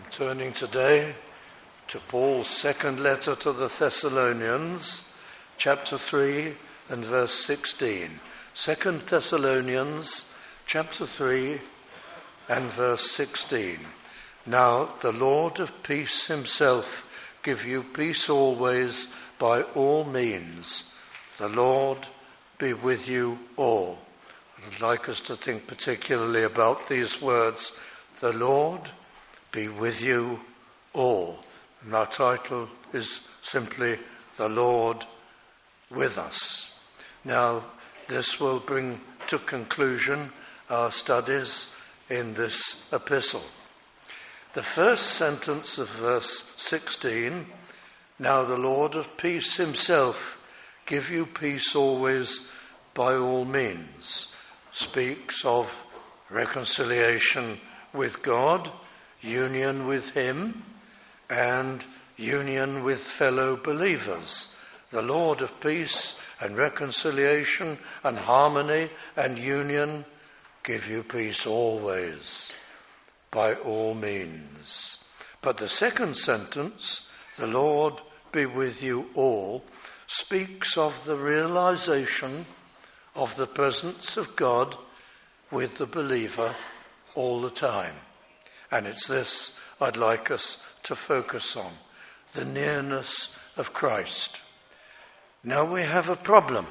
Turning today to Paul's second letter to the Thessalonians, chapter 3 and verse 16. 2 Thessalonians, chapter 3 and verse 16. Now the Lord of peace himself give you peace always by all means. The Lord be with you all. I'd like us to think particularly about these words, the Lord be with you all. And our title is simply The Lord with Us. Now, this will bring to conclusion our studies in this epistle. The first sentence of verse 16, now the Lord of peace himself give you peace always by all means, speaks of reconciliation with God, union with him, and union with fellow believers. The Lord of peace and reconciliation and harmony and union give you peace always, by all means. But the second sentence, the Lord be with you all, speaks of the realization of the presence of God with the believer all the time. And it's this I'd like us to focus on, the nearness of Christ. Now we have a problem.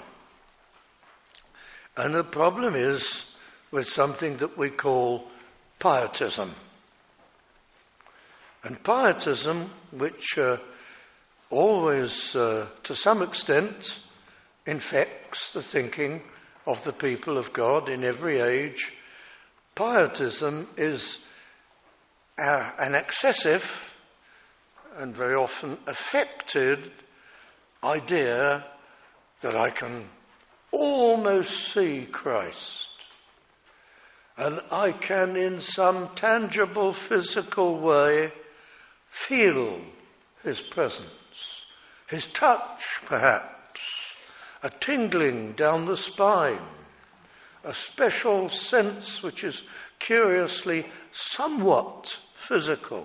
And the problem is with something that we call pietism. And pietism, which always, to some extent, infects the thinking of the people of God in every age, pietism is an excessive and very often affected idea that I can almost see Christ and I can in some tangible physical way feel his presence, his touch perhaps, a tingling down the spine, a special sense which is curiously somewhat physical,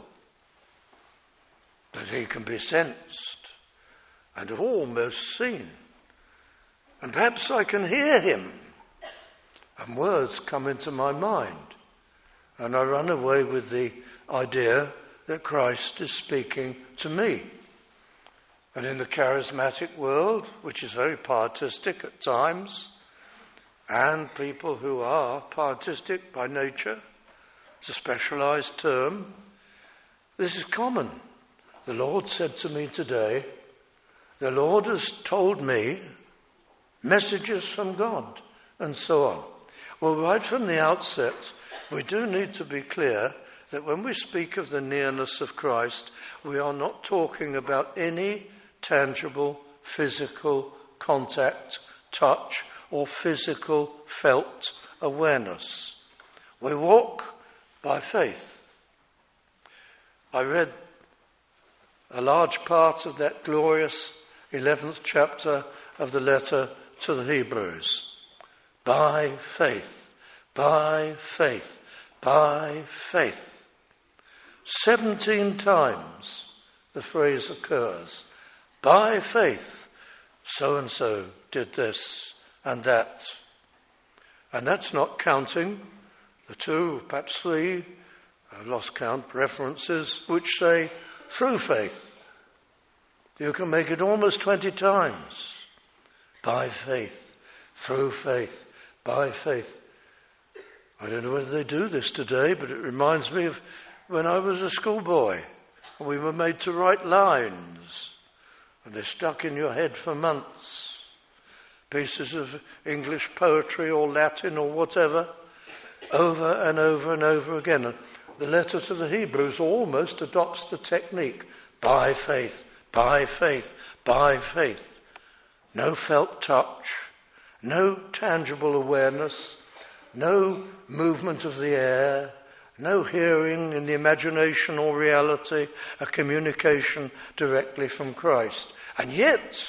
that he can be sensed and almost seen. And perhaps I can hear him, and words come into my mind, and I run away with the idea that Christ is speaking to me. And in the charismatic world, which is very pietistic at times, and people who are pietistic by nature, it's a specialized term, this is common. The Lord said to me today, the Lord has told me messages from God, and so on. Well, right from the outset, we do need to be clear that when we speak of the nearness of Christ, we are not talking about any tangible physical contact, touch, or physical felt awareness. We walk by faith. I read a large part of that glorious 11th chapter of the letter to the Hebrews. By faith, by faith, by faith. 17 times the phrase occurs. By faith, so-and-so did this and that. And that's not counting the 2, perhaps 3, I've lost count, references which say through faith. You can make it almost 20 times. By faith, through faith, by faith. I don't know whether they do this today, but it reminds me of when I was a schoolboy and we were made to write lines and they stuck in your head for months. Pieces of English poetry or Latin or whatever, over and over and over again. And the letter to the Hebrews almost adopts the technique. By faith, by faith, by faith. No felt touch, no tangible awareness, no movement of the air, no hearing in the imagination or reality, a communication directly from Christ. And yet,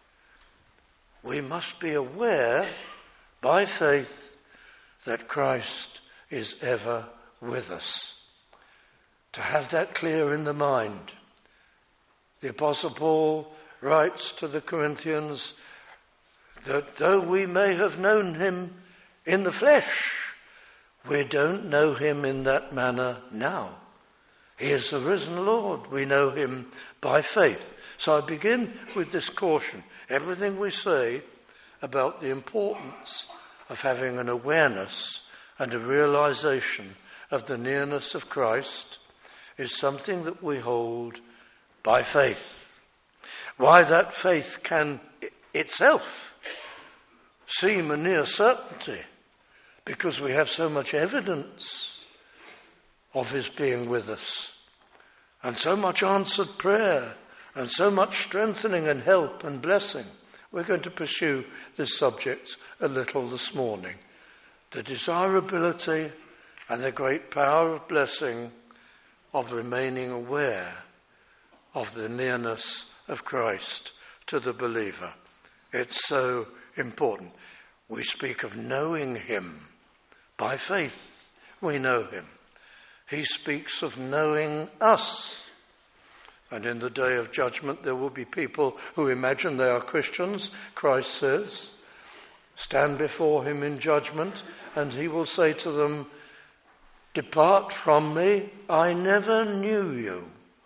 we must be aware by faith that Christ is ever with us. to have that clear in the mind. The Apostle Paul writes to the Corinthians that though we may have known him in the flesh, we don't know him in that manner now. He is the risen Lord. We know him by faith. So I begin with this caution. Everything we say about the importance of having an awareness and a realization of the nearness of Christ is something that we hold by faith. Why that faith can itself seem a near certainty, because we have so much evidence of his being with us, and so much answered prayer, and so much strengthening and help and blessing. We're going to pursue this subject a little this morning. The desirability and the great power of blessing of remaining aware of the nearness of Christ to the believer. It's so important. We speak of knowing him. By faith we know him. He speaks of knowing us. And in the day of judgment there will be people who imagine they are Christians, Christ says, stand before him in judgment, and he will say to them, "Depart from me, I never knew you."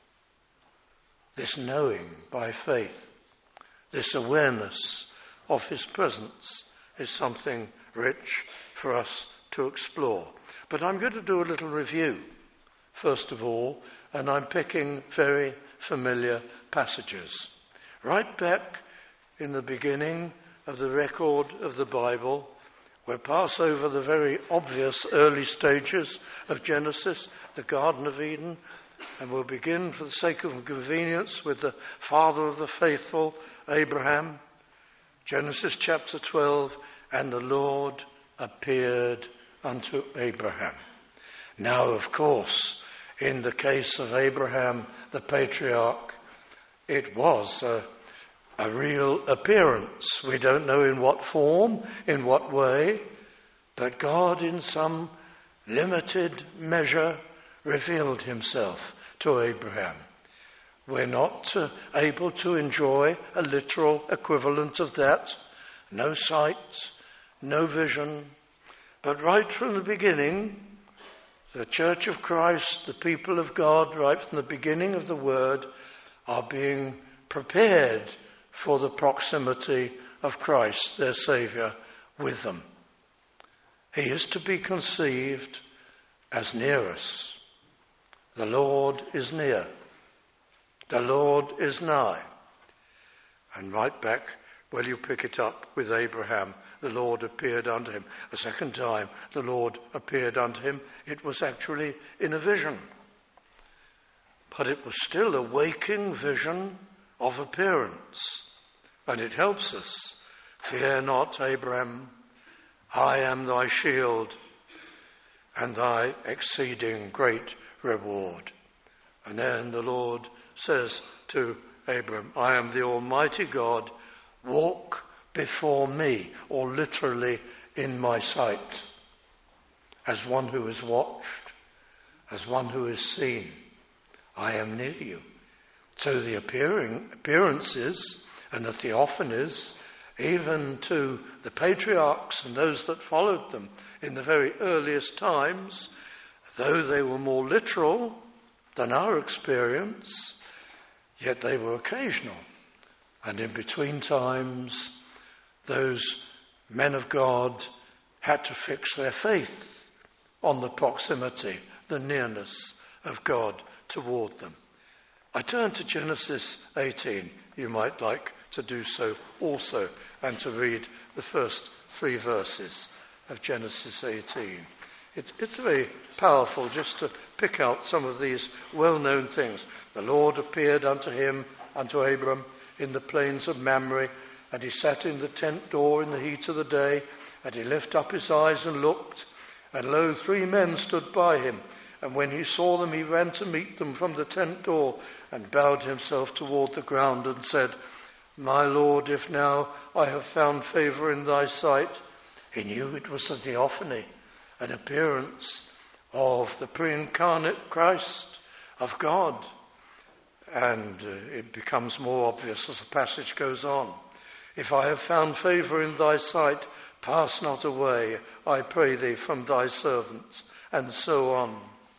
This knowing by faith, this awareness of his presence is something rich for us to explore. But I'm going to do a little review, first of all, and I'm picking very familiar passages. Right back in the beginning of the record of the Bible, we'll pass over the very obvious early stages of Genesis, the Garden of Eden, and we'll begin, for the sake of convenience, with the father of the faithful, Abraham. Genesis chapter 12, and the Lord appeared unto Abraham. Now, of course, in the case of Abraham, the patriarch, it was a real appearance. We don't know in what form, in what way, but God in some limited measure revealed himself to Abraham. We're not able to enjoy a literal equivalent of that. No sight, no vision. But right from the beginning, the Church of Christ, the people of God, right from the beginning of the Word, are being prepared for the proximity of Christ, their Saviour, with them. He is to be conceived as near us. The Lord is near. The Lord is nigh. And right back, well, you pick it up with Abraham. The Lord appeared unto him. A second time, the Lord appeared unto him. It was actually in a vision. But it was still a waking vision of appearance. And it helps us. Fear not, Abraham, I am thy shield and thy exceeding great reward. And then the Lord says to Abram, I am the Almighty God, walk before me, or literally in my sight, as one who is watched, as one who is seen. I am near you. So the appearances and the theophanies, even to the patriarchs and those that followed them in the very earliest times, though they were more literal than our experience, yet they were occasional. And in between times, those men of God had to fix their faith on the proximity, the nearness of God toward them. I turn to Genesis 18. You might like to do so also, and to read the first 3 verses of Genesis 18. It's very powerful just to pick out some of these well-known things. The Lord appeared unto him, unto Abram, in the plains of Mamre, and he sat in the tent door in the heat of the day, and he lifted up his eyes and looked, and lo, 3 men stood by him. And when he saw them, he ran to meet them from the tent door, and bowed himself toward the ground, and said, My Lord, if now I have found favor in thy sight. He knew it was a theophany, an appearance of the pre-incarnate Christ, of God. And it becomes more obvious as the passage goes on. If I have found favour in thy sight, pass not away, I pray thee, from thy servants, and so on.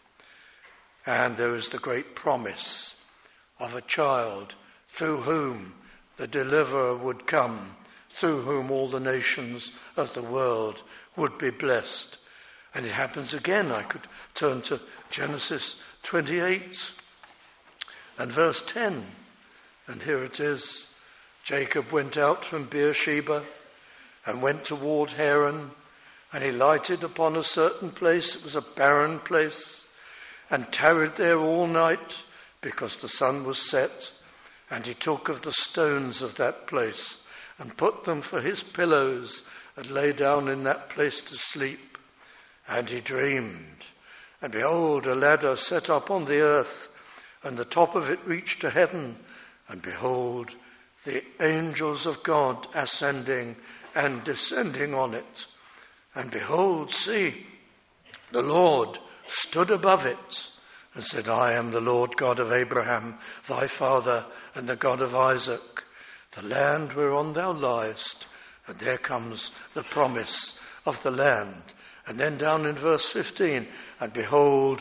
And there is the great promise of a child through whom the deliverer would come, through whom all the nations of the world would be blessed. And it happens again. I could turn to Genesis 28 and verse 10. And here it is. Jacob went out from Beersheba and went toward Haran, and he lighted upon a certain place. It was a barren place, and tarried there all night, because the sun was set. And he took of the stones of that place, and put them for his pillows, and lay down in that place to sleep. And he dreamed, and behold, a ladder set up on the earth, and the top of it reached to heaven, and behold, the angels of God ascending and descending on it. And behold, see, the Lord stood above it, and said, I am the Lord God of Abraham, thy father, and the God of Isaac. The land whereon thou liest. And there comes the promise of the land. And then down in verse 15, and behold,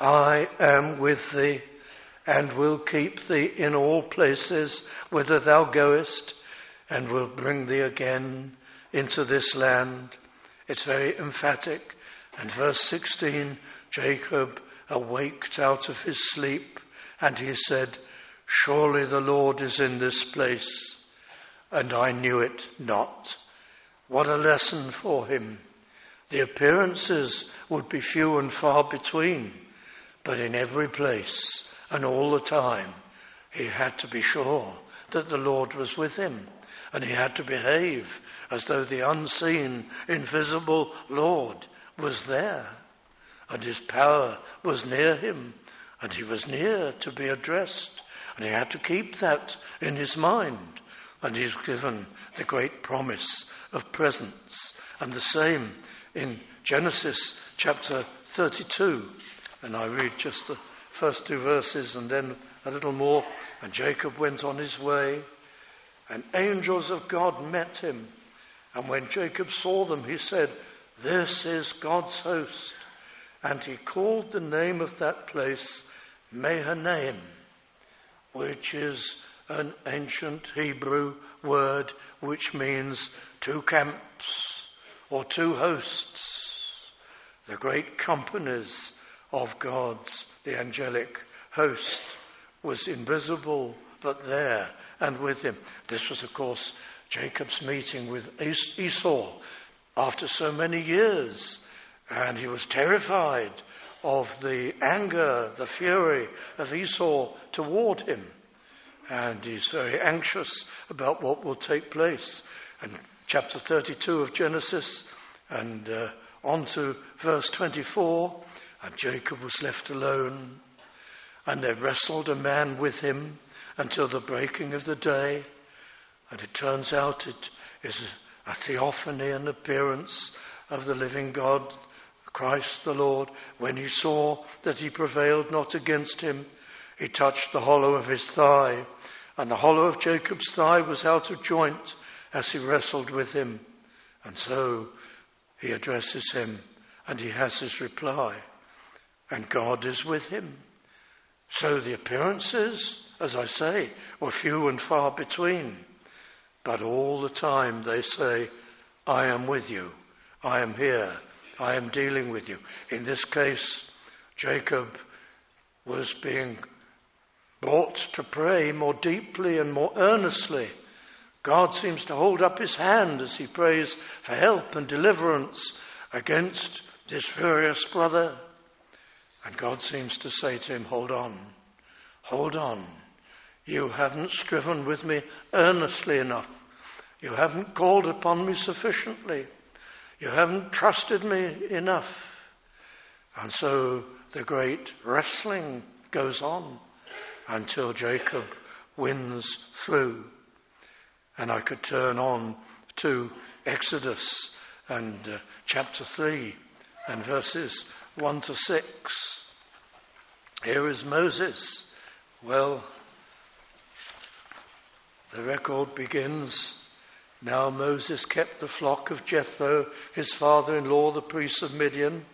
I am with thee, and will keep thee in all places whither thou goest, and will bring thee again into this land. It's very emphatic. And verse 16, Jacob awaked out of his sleep, and he said, surely the Lord is in this place, and I knew it not. What a lesson for him. The appearances would be few and far between, but in every place and all the time, he had to be sure that the Lord was with him, and he had to behave as though the unseen, invisible Lord was there, and his power was near him, and he was near to be addressed, and he had to keep that in his mind. And he's given the great promise of presence. And the same in Genesis chapter 32. And I read just the first two verses and then a little more. And Jacob went on his way, and angels of God met him. And when Jacob saw them, he said, this is God's host. And he called the name of that place Mahanaim, which is an ancient Hebrew word which means two camps or two hosts. The great companies of God's, the angelic host, was invisible but there and with him. This was, of course, Jacob's meeting with Esau after so many years, and he was terrified of the anger, the fury of Esau toward him. And he's very anxious about what will take place. And chapter 32 of Genesis and on to verse 24, and Jacob was left alone, and there wrestled a man with him until the breaking of the day. And it turns out it is a theophany, an appearance of the living God, Christ the Lord. When he saw that he prevailed not against him, he touched the hollow of his thigh, and the hollow of Jacob's thigh was out of joint as he wrestled with him. And so he addresses him, and he has his reply. And God is with him. So the appearances, as I say, were few and far between. But all the time they say, I am with you. I am here. I am dealing with you. In this case, Jacob was being brought to pray more deeply and more earnestly. God seems to hold up his hand as he prays for help and deliverance against this furious brother. And God seems to say to him, hold on, hold on. You haven't striven with me earnestly enough. You haven't called upon me sufficiently. You haven't trusted me enough. And so the great wrestling goes on until Jacob wins through. And I could turn on to Exodus and chapter 3 and verses 1 to 6. Here is Moses. Well, the record begins. Now Moses kept the flock of Jethro, his father-in-law, the priest of Midian.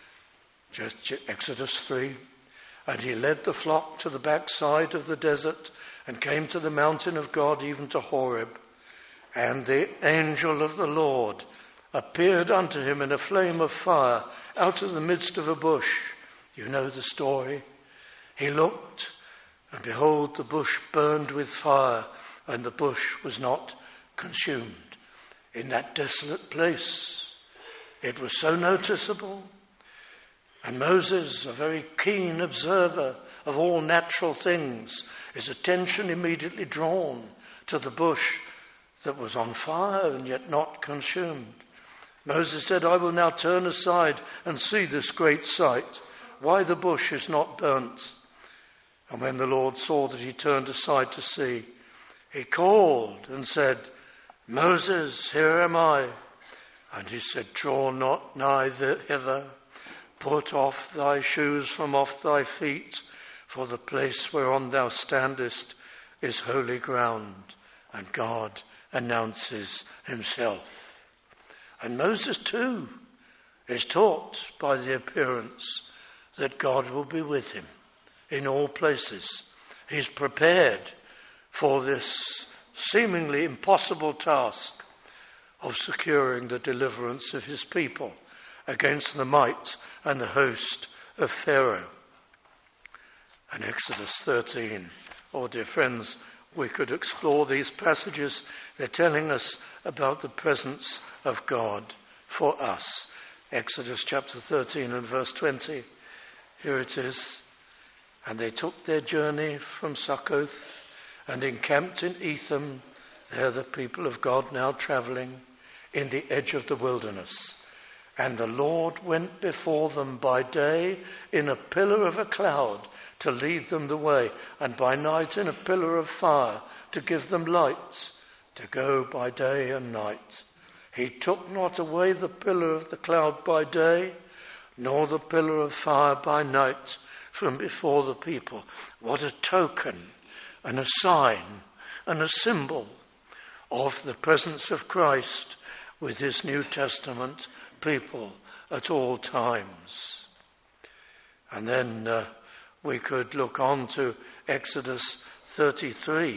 Exodus 3. And he led the flock to the backside of the desert and came to the mountain of God, even to Horeb. And the angel of the Lord appeared unto him in a flame of fire out of the midst of a bush. You know the story. He looked, and behold, the bush burned with fire, and the bush was not consumed. In that desolate place, it was so noticeable. And Moses, a very keen observer of all natural things, his attention immediately drawn to the bush that was on fire and yet not consumed. Moses said, I will now turn aside and see this great sight, why the bush is not burnt. And when the Lord saw that he turned aside to see, he called and said, Moses, here am I. And he said, draw not nigh hither. Put off thy shoes from off thy feet, for the place whereon thou standest is holy ground. And God announces himself. And Moses too is taught by the appearance that God will be with him in all places. He's prepared for this seemingly impossible task of securing the deliverance of his people against the might and the host of Pharaoh. And Exodus 13, oh dear friends, we could explore these passages. They're telling us about the presence of God for us. Exodus chapter 13 and verse 20. Here it is. And they took their journey from Succoth and encamped in Etham. There the people of God now traveling in the edge of the wilderness. And the Lord went before them by day in a pillar of a cloud to lead them the way, and by night in a pillar of fire to give them light, to go by day and night. He took not away the pillar of the cloud by day, nor the pillar of fire by night from before the people. What a token and a sign and a symbol of the presence of Christ with his New Testament people at all times. And then we could look on to Exodus 33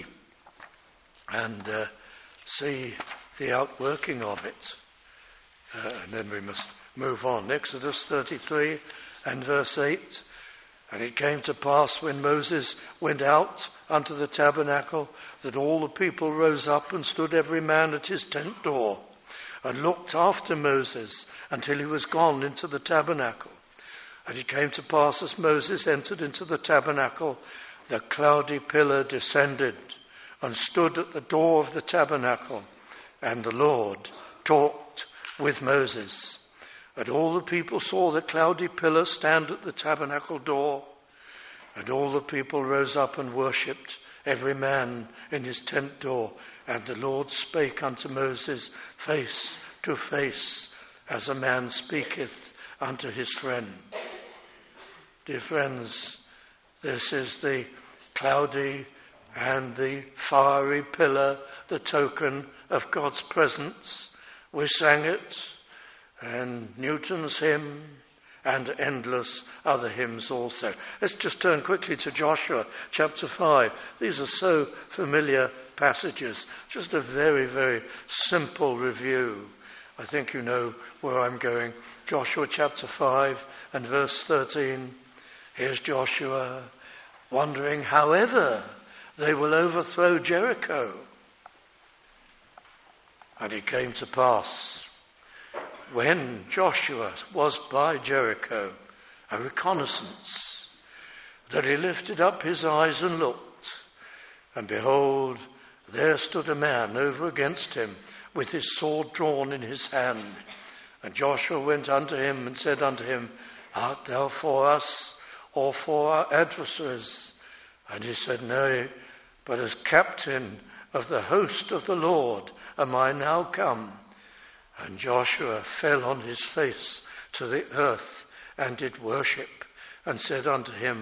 and see the outworking of it. And then we must move on. Exodus 33 and verse 8. And it came to pass when Moses went out unto the tabernacle that all the people rose up and stood every man at his tent door and looked after Moses until he was gone into the tabernacle. And it came to pass as Moses entered into the tabernacle, the cloudy pillar descended and stood at the door of the tabernacle, and the Lord talked with Moses. And all the people saw the cloudy pillar stand at the tabernacle door. And all the people rose up and worshipped, every man in his tent door. And the Lord spake unto Moses face to face, as a man speaketh unto his friend. Dear friends, this is the cloudy and the fiery pillar, the token of God's presence. We sang it, and Newton's hymn, and endless other hymns also. Let's just turn quickly to Joshua chapter 5. These are so familiar passages. Just a very, very simple review. I think you know where I'm going. Joshua chapter 5 and verse 13. Here's Joshua wondering however they will overthrow Jericho. And it came to pass, when Joshua was by Jericho, a reconnaissance, that he lifted up his eyes and looked, and behold, there stood a man over against him with his sword drawn in his hand. And Joshua went unto him and said unto him, Art thou for us or for our adversaries? And he said, Nay, but as captain of the host of the Lord am I now come. And Joshua fell on his face to the earth and did worship, and said unto him,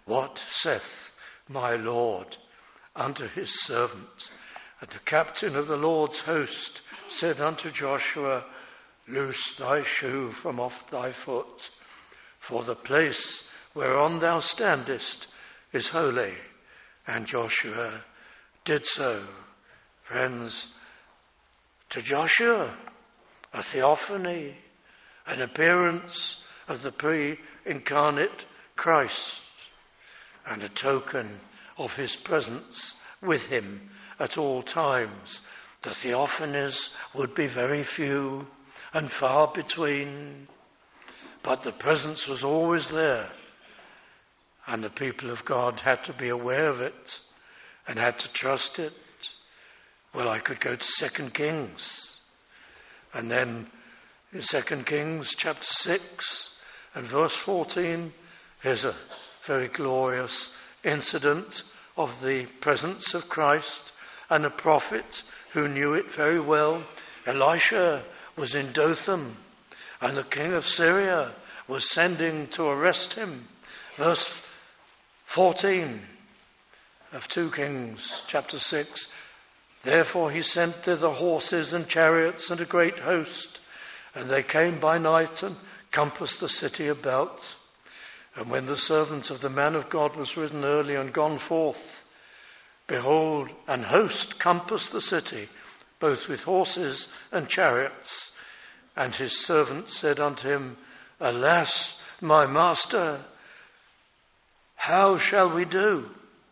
what saith my Lord unto his servant? And the captain of the Lord's host said unto Joshua, loose thy shoe from off thy foot, for the place whereon thou standest is holy. And Joshua did so. Friends, to Joshua, a theophany, an appearance of the pre-incarnate Christ, and a token of his presence with him at all times. The theophanies would be very few and far between, but the presence was always there, and the people of God had to be aware of it and had to trust it. Well, I could go to 2 Kings, and then in 2 Kings chapter 6 and verse 14, here's a very glorious incident of the presence of Christ, and a prophet who knew it very well. Elisha was in Dothan, and the king of Syria was sending to arrest him. Verse 14 of 2 Kings chapter 6, therefore he sent thither horses and chariots and a great host, and they came by night and compassed the city about. And when the servant of the man of God was risen early and gone forth, behold, an host compassed the city, both with horses and chariots. And his servant said unto him, alas, my master, how shall we do?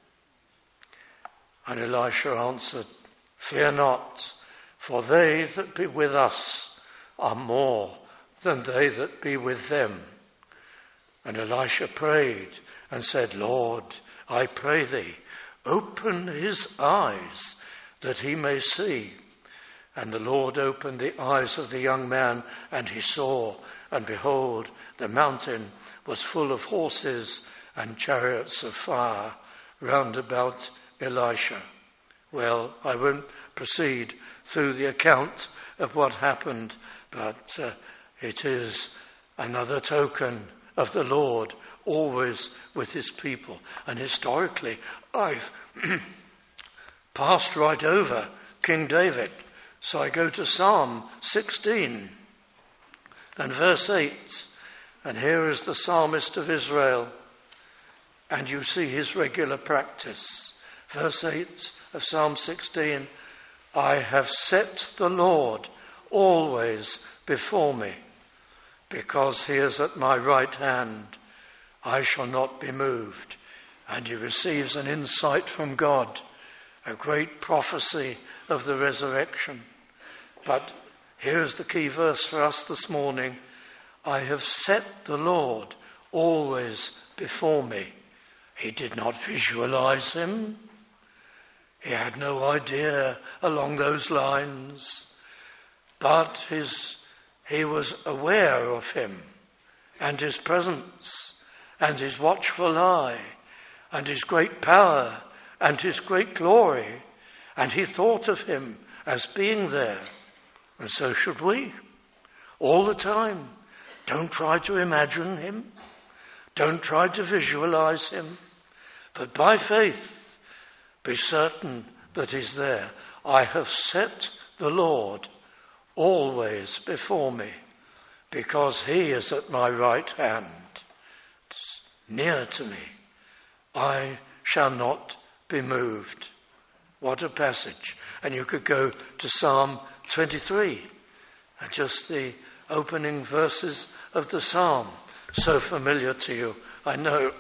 And Elisha answered, fear not, for they that be with us are more than they that be with them. And Elisha prayed and said, Lord, I pray thee, open his eyes that he may see. And the Lord opened the eyes of the young man, and he saw, and behold, the mountain was full of horses and chariots of fire round about Elisha. Well, I won't proceed through the account of what happened, but it is another token of the Lord always with his people. And historically, I've passed right over King David. So I go to Psalm 16 and verse 8. And here is the psalmist of Israel. And you see his regular practice. Verse 8 of Psalm 16. I have set the Lord always before me. Because he is at my right hand, I shall not be moved. And he receives an insight from God, a great prophecy of the resurrection. But here's the key verse for us this morning. I have set the Lord always before me. He did not visualize him. He had no idea along those lines. But he was aware of him and his presence and his watchful eye and his great power and his great glory. And he thought of him as being there. And so should we, all the time. Don't try to imagine him. Don't try to visualize him. But by faith, be certain that he's there. I have set the Lord always before me, because he is at my right hand, near to me. I shall not be moved. What a passage. And you could go to Psalm 23, and just the opening verses of the psalm, so familiar to you, I know.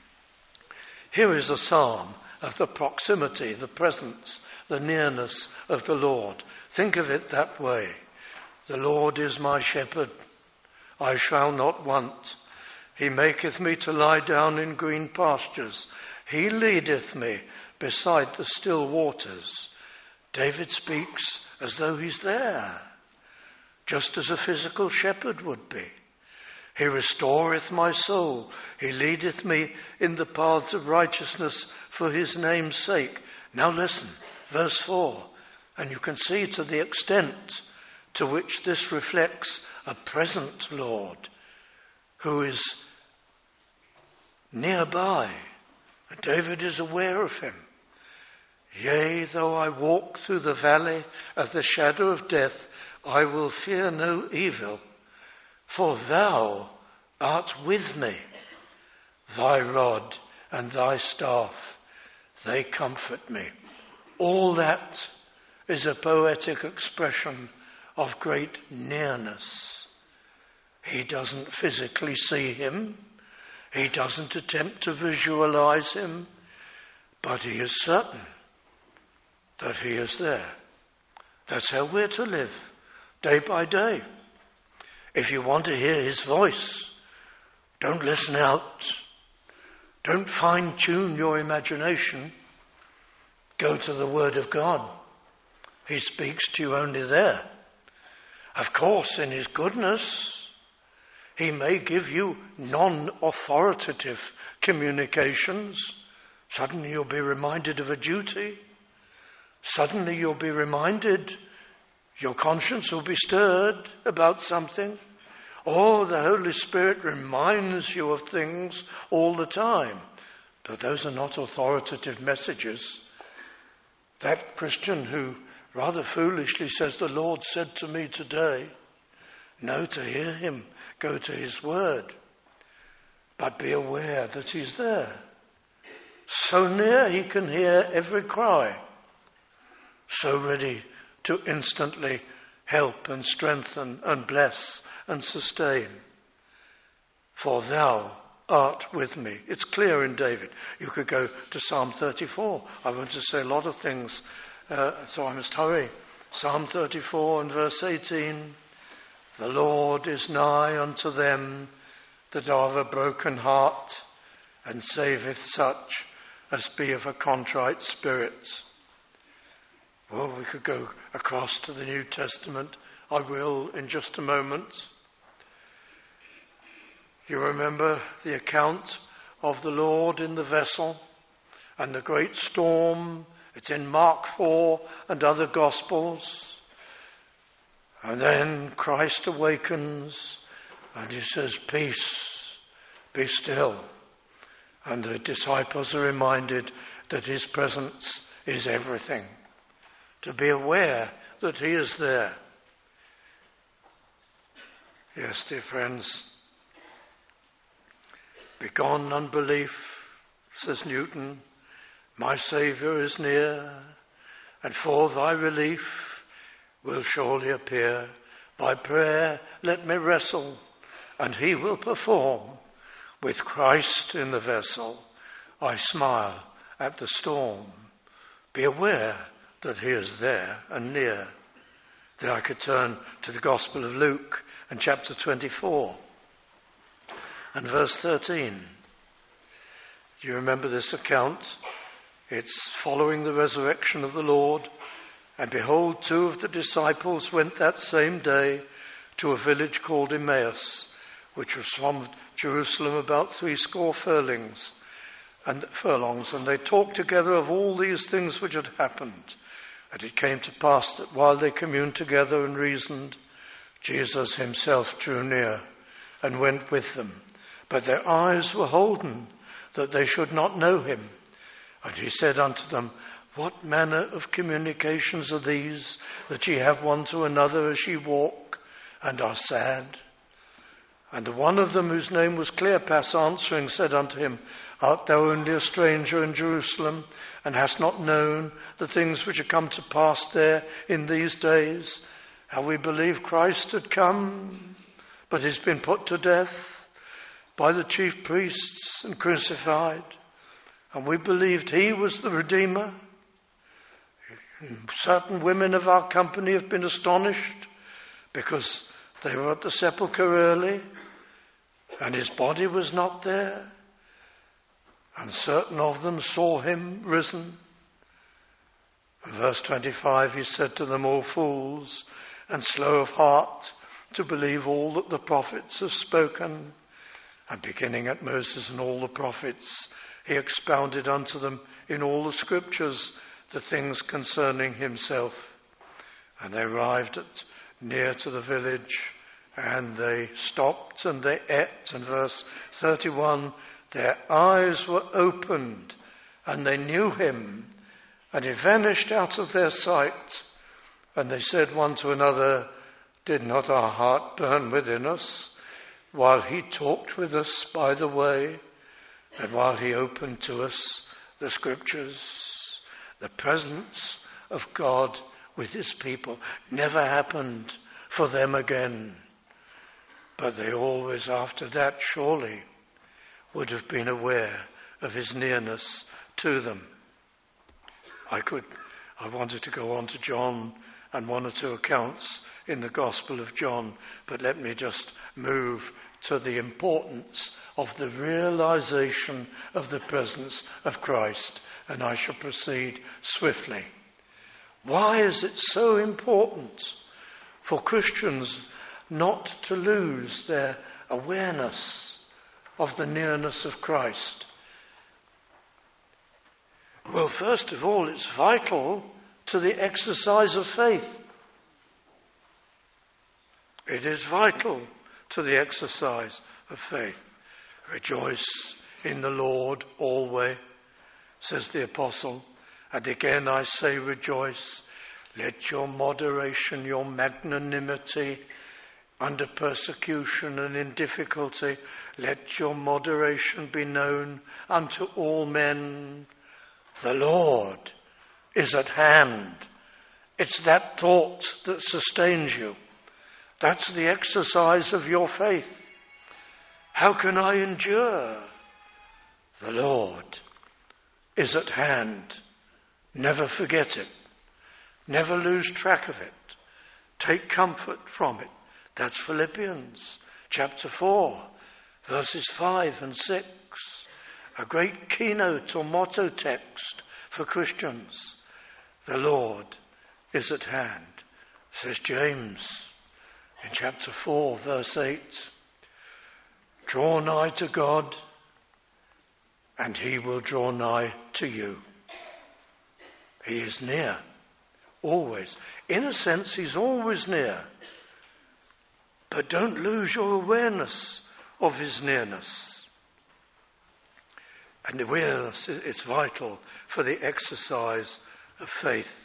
Here is a psalm of the proximity, the presence, the nearness of the Lord. Think of it that way. The Lord is my shepherd, I shall not want. He maketh me to lie down in green pastures. He leadeth me beside the still waters. David speaks as though he's there, just as a physical shepherd would be. He restoreth my soul. He leadeth me in the paths of righteousness for his name's sake. Now listen, verse 4, and you can see to the extent to which this reflects a present Lord who is nearby, And David is aware of him. Yea, though I walk through the valley of the shadow of death, I will fear no evil, for thou art with me. Thy rod and thy staff, they comfort me. All that is a poetic expression of great nearness. He doesn't physically see him. He doesn't attempt to visualize him. But he is certain that he is there. That's how we're to live, day by day. If you want to hear his voice, don't listen out. Don't fine-tune your imagination. Go to the Word of God. He speaks to you only there. Of course, in his goodness, he may give you non-authoritative communications. Suddenly you'll be reminded of a duty. Suddenly you'll be reminded, your conscience will be stirred about something. Or the Holy Spirit reminds you of things all the time. But those are not authoritative messages. That Christian who rather foolishly says, the Lord said to me today, no, to hear him, go to his word. But be aware that he's there. So near he can hear every cry. So ready to instantly help and strengthen and bless and sustain. For thou art with me. It's clear in David. You could go to Psalm 34. I want to say a lot of things, so I must hurry. Psalm 34 and verse 18. The Lord is nigh unto them that are of a broken heart, and saveth such as be of a contrite spirit. Well, we could go across to the New Testament. I will in just a moment. You remember the account of the Lord in the vessel and the great storm. It's in Mark 4 and other Gospels. And then Christ awakens and he says, peace, be still. And the disciples are reminded that his presence is everything. To be aware that he is there. Yes, dear friends. Begone unbelief, says Newton. My Saviour is near, and for thy relief will surely appear. By prayer let me wrestle, and he will perform. With Christ in the vessel, I smile at the storm. Be aware that he is there and near. Then I could turn to the Gospel of Luke and chapter 24 and verse 13. Do you remember this account? It's following the resurrection of the Lord. And behold, 2 of the disciples went that same day to a village called Emmaus, which was from Jerusalem about 60 furlongs. And they talked together of all these things which had happened. And it came to pass that while they communed together and reasoned, Jesus himself drew near and went with them. But their eyes were holden, that they should not know him. And he said unto them, what manner of communications are these, that ye have one to another as ye walk, and are sad? And the one of them, whose name was Cleopas, answering, said unto him, art thou only a stranger in Jerusalem, and hast not known the things which are come to pass there in these days? How we believe Christ had come, but he's been put to death by the chief priests and crucified. And we believed he was the Redeemer. Certain women of our company have been astonished because they were at the sepulchre early and his body was not there. And certain of them saw him risen. In verse 25, he said to them, O fools, and slow of heart to believe all that the prophets have spoken. And beginning at Moses and all the prophets, he expounded unto them in all the scriptures the things concerning himself. And they arrived near to the village, and they stopped and they ate. And verse 31, their eyes were opened and they knew him, and he vanished out of their sight. And they said one to another, did not our heart burn within us while he talked with us by the way, and while he opened to us the scriptures? The presence of God with his people never happened for them again. But they always after that surely would have been aware of his nearness to them. I wanted to go on to John and one or two accounts in the Gospel of John, but let me just move to the importance of the realization of the presence of Christ, and I shall proceed swiftly. Why is it so important for Christians not to lose their awareness of the nearness of Christ? Well, first of all, it's vital to the exercise of faith. It is vital to the exercise of faith. Rejoice in the Lord always, says the apostle. And again I say rejoice. Let your moderation, your magnanimity under persecution and in difficulty, let your moderation be known unto all men. The Lord is at hand. It's that thought that sustains you. That's the exercise of your faith. How can I endure? The Lord is at hand. Never forget it. Never lose track of it. Take comfort from it. That's Philippians chapter 4, verses 5 and 6. A great keynote or motto text for Christians. The Lord is at hand, says James in chapter 4, verse 8. Draw nigh to God, and he will draw nigh to you. He is near, always. In a sense, he's always near. But don't lose your awareness of his nearness. And awareness is vital for the exercise of faith.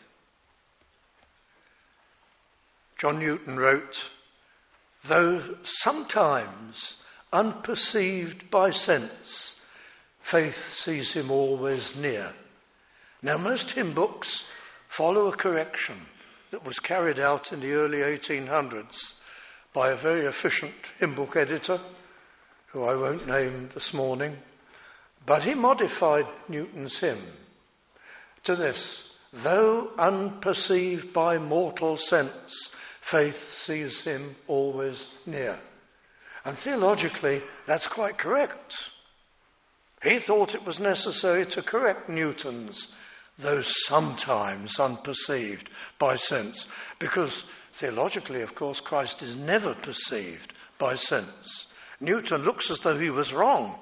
John Newton wrote, though sometimes unperceived by sense, faith sees him always near. Now, most hymn books follow a correction that was carried out in the early 1800s by a very efficient hymn book editor, who I won't name this morning, but he modified Newton's hymn to this: though unperceived by mortal sense, faith sees him always near. And theologically, that's quite correct. He thought it was necessary to correct Newton's though sometimes unperceived by sense, because theologically, of course, Christ is never perceived by sense. Newton looks as though he was wrong,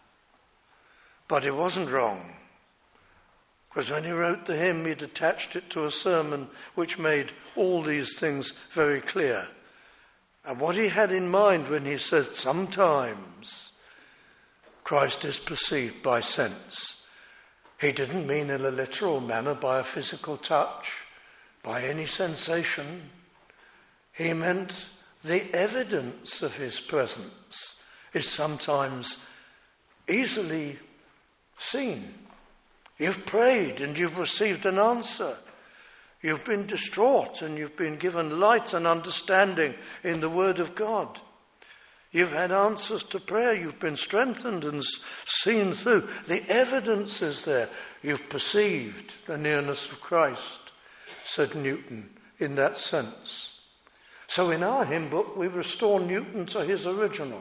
but he wasn't wrong, because when he wrote the hymn, he'd attached it to a sermon which made all these things very clear. And what he had in mind when he said sometimes Christ is perceived by sense, he didn't mean in a literal manner by a physical touch, by any sensation. He meant the evidence of his presence is sometimes easily seen. You've prayed and you've received an answer. You've been distraught and you've been given light and understanding in the Word of God. You've had answers to prayer. You've been strengthened and seen through. The evidence is there. You've perceived the nearness of Christ, said Newton, in that sense. So in our hymn book, we restore Newton to his original.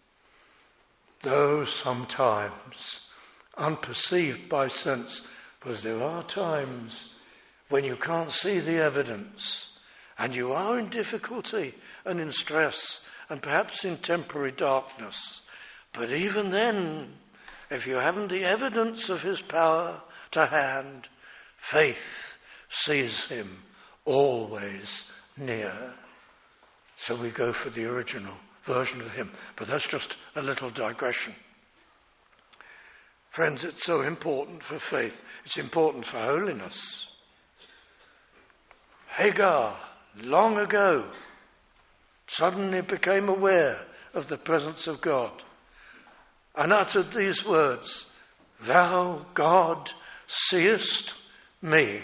Though sometimes unperceived by sense, because there are times when you can't see the evidence and you are in difficulty and in stress and perhaps in temporary darkness. But even then, if you haven't the evidence of his power to hand, faith sees him always near. So we go for the original version of the hymn. But that's just a little digression. Friends, it's so important for faith. It's important for holiness. Hagar, long ago, suddenly became aware of the presence of God and uttered these words, "Thou, God, seest me."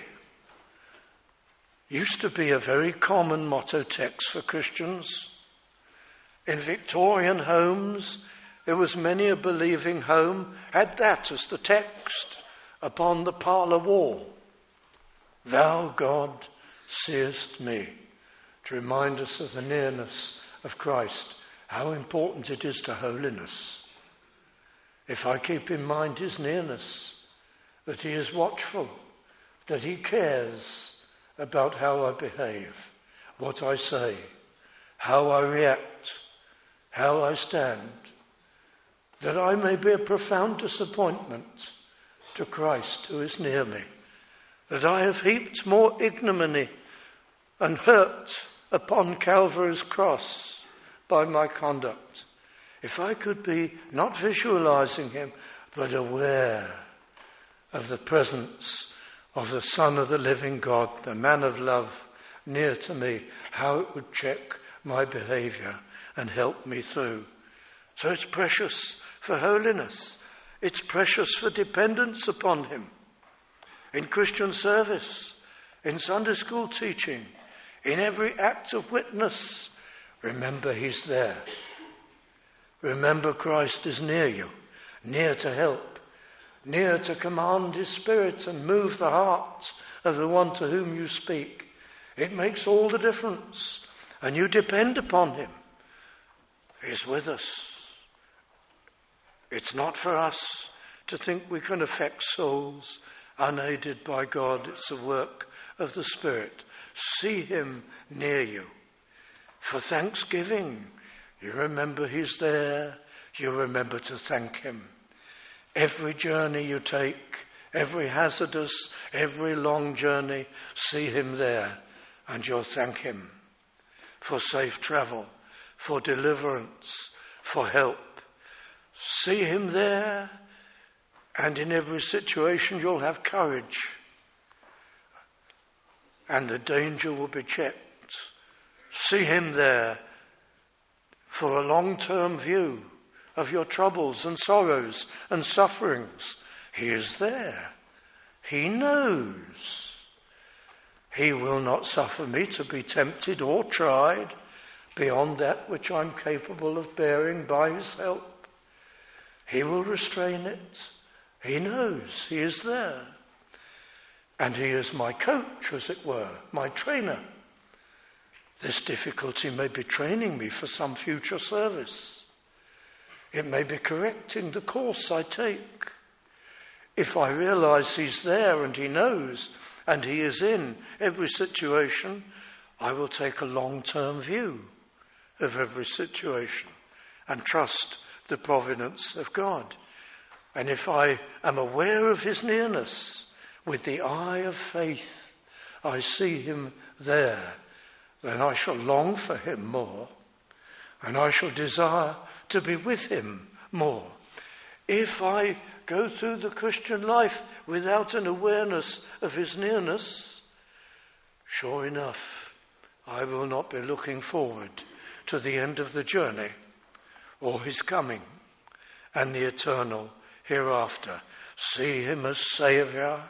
Used to be a very common motto text for Christians. In Victorian homes, there was many a believing home had that as the text upon the parlour wall. "Thou, God, seest me," to remind us of the nearness of Christ, how important it is to holiness. If I keep in mind his nearness, that he is watchful, that he cares about how I behave, what I say, how I react, how I stand, that I may be a profound disappointment to Christ who is near me, that I have heaped more ignominy and hurt upon Calvary's cross by my conduct. If I could be not visualizing him, but aware of the presence of the Son of the living God, the man of love, near to me, how it would check my behavior and help me through. So it's precious for holiness. It's precious for dependence upon him. In Christian service, in Sunday school teaching, in every act of witness, remember he's there. Remember Christ is near you, near to help, near to command his Spirit and move the heart of the one to whom you speak. It makes all the difference, and you depend upon him. He's with us. It's not for us to think we can affect souls unaided by God. It's a work of the Spirit. See him near you. For thanksgiving, you remember he's there. You remember to thank him. Every journey you take, every hazardous, every long journey, see him there and you'll thank him for safe travel, for deliverance, for help. See him there, and in every situation you'll have courage, and the danger will be checked. See him there for a long-term view of your troubles and sorrows and sufferings. He is there. He knows. He will not suffer me to be tempted or tried beyond that which I'm capable of bearing by his help. He will restrain it. He knows. He is there. And he is my coach, as it were, my trainer. This difficulty may be training me for some future service. It may be correcting the course I take. If I realize he's there and he knows and he is in every situation, I will take a long-term view of every situation and trust the providence of God. And if I am aware of his nearness with the eye of faith, I see him there, then I shall long for him more, and I shall desire to be with him more. If I go through the Christian life without an awareness of his nearness, sure enough, I will not be looking forward to the end of the journey or his coming and the eternal hereafter. See him as Saviour.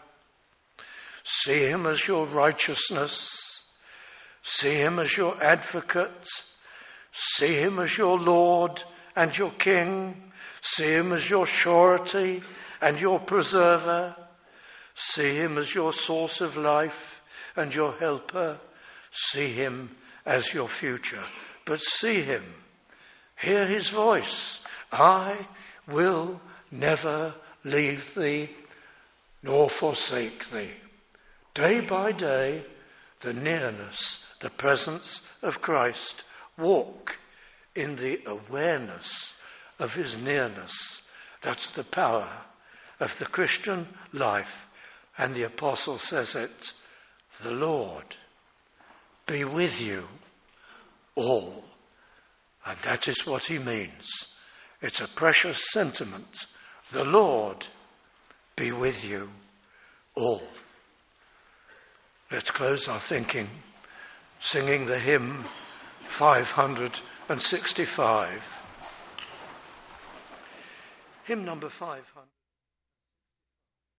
See him as your righteousness. See him as your advocate. See him as your Lord and your King. See him as your surety and your preserver. See him as your source of life and your helper. See him as your future. But see him. Hear his voice. I will never leave thee nor forsake thee. Day by day, the nearness, the presence of Christ. Walk in the awareness of his nearness. That's the power of the Christian life. And the apostle says it, the Lord be with you all. And that is what he means. It's a precious sentiment. The Lord be with you all. Let's close our thinking singing the hymn 565. Hymn number 500.